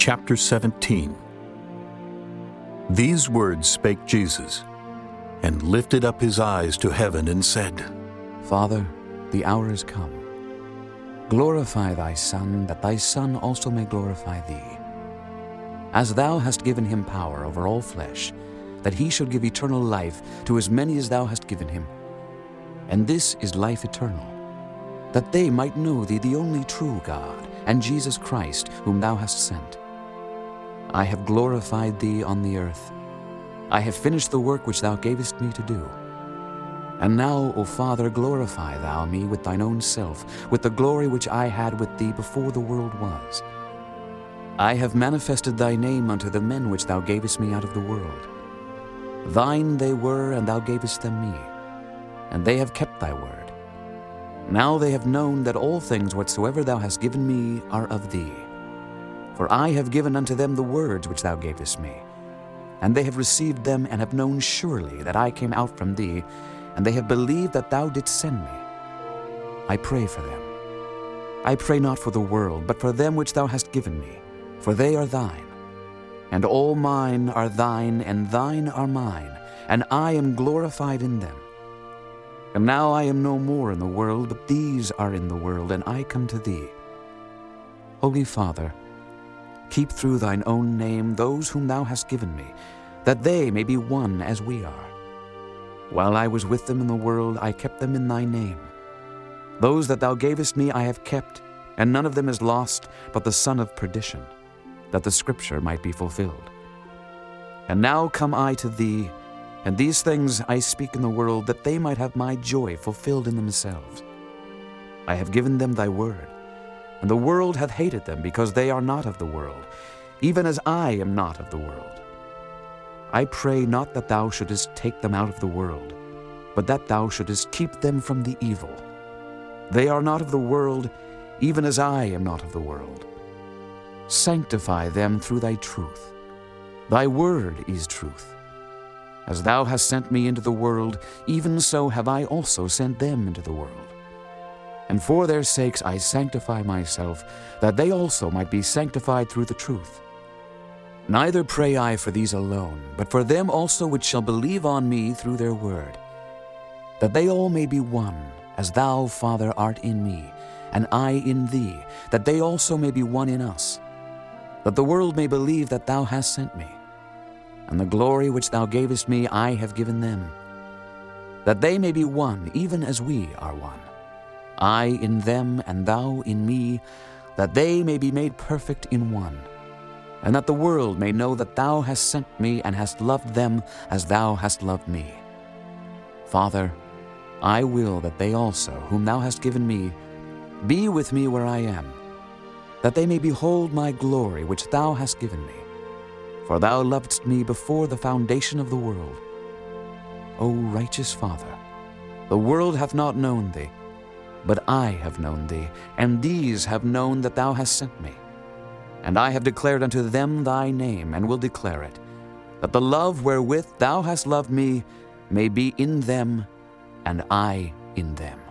chapter 17. These words spake Jesus, and lifted up his eyes to heaven, and said, Father, the hour is come. Glorify thy Son, that thy Son also may glorify thee. As thou hast given him power over all flesh, that he should give eternal life to as many as thou hast given him. And this is life eternal, that they might know thee the only true God, and Jesus Christ, whom thou hast sent. I have glorified thee on the earth. I have finished the work which thou gavest me to do. And now, O Father, glorify thou me with thine own self, with the glory which I had with thee before the world was. I have manifested thy name unto the men which thou gavest me out of the world. Thine they were, and thou gavest them me, and they have kept thy word. Now they have known that all things whatsoever thou hast given me are of thee. For I have given unto them the words which thou gavest me, and they have received them, and have known surely that I came out from thee, and they have believed that thou didst send me. I pray for them. I pray not for the world, but for them which thou hast given me, for they are thine. And all mine are thine, and thine are mine, and I am glorified in them. And now I am no more in the world, but these are in the world, and I come to thee. Holy Father, keep through thine own name those whom thou hast given me, that they may be one as we are. While I was with them in the world, I kept them in thy name. Those that thou gavest me I have kept, and none of them is lost, but the son of perdition, that the scripture might be fulfilled. And now come I to thee, and these things I speak in the world, that they might have my joy fulfilled in themselves. I have given them thy word, and the world hath hated them, because they are not of the world, even as I am not of the world. I pray not that thou shouldest take them out of the world, but that thou shouldest keep them from the evil. They are not of the world, even as I am not of the world. Sanctify them through thy truth. Thy word is truth. As thou hast sent me into the world, even so have I also sent them into the world. And for their sakes I sanctify myself, that they also might be sanctified through the truth. Neither pray I for these alone, but for them also which shall believe on me through their word, that they all may be one, as thou, Father, art in me, and I in thee, that they also may be one in us, that the world may believe that thou hast sent me. And the glory which thou gavest me I have given them, that they may be one, even as we are one. I in them, and thou in me, that they may be made perfect in one, and that the world may know that thou hast sent me, and hast loved them as thou hast loved me. Father, I will that they also, whom thou hast given me, be with me where I am, that they may behold my glory which thou hast given me. For thou lovedst me before the foundation of the world. O righteous Father, the world hath not known thee, but I have known thee, and these have known that thou hast sent me. And I have declared unto them thy name, and will declare it, that the love wherewith thou hast loved me may be in them, and I in them.